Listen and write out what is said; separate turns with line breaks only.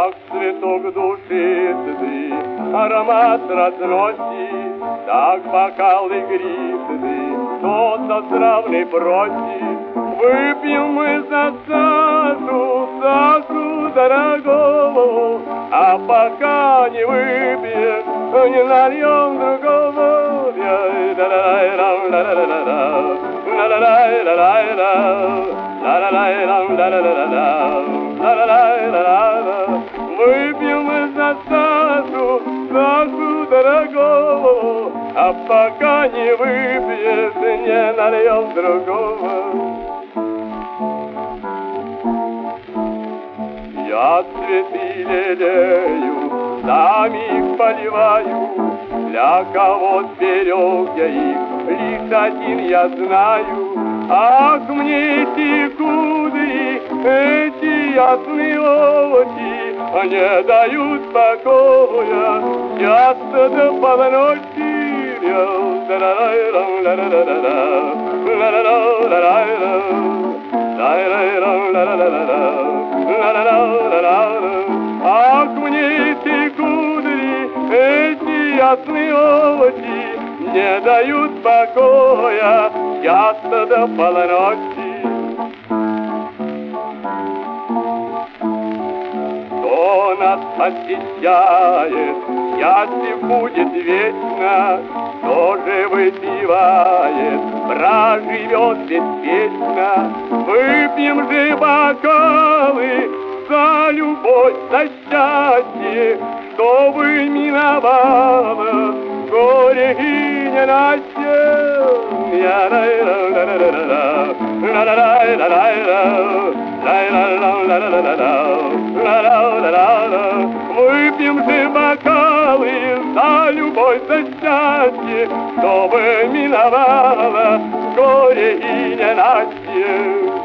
как цветок души ты, аромат разносит, так бокал игристый, тот отравный просит. Выпьем мы за Сашу дорогого, а пока не выпьем, не нальем другого. Выпьем мы за Сашу дорогого, а пока не выпьем, не нальем другого. Я цветы лелею, сам их поливаю, для кого сберег я их, лишь один я знаю. Ах, мне эти кудри, эти ясные очи не дают покоя, часто до полночи. Ах, мне эти кудри, эти ясные очи не дают покоя, часто до полночи. Кто нас посещает, счастлив будет вечно, кто же выпивает, проживет беспечно. Выпьем же бокалы за любовь, за счастье, чтобы миновало горе и ненастье. Выпьем же бокалы за любовь, за счастье, чтобы миновало горе и ненастье.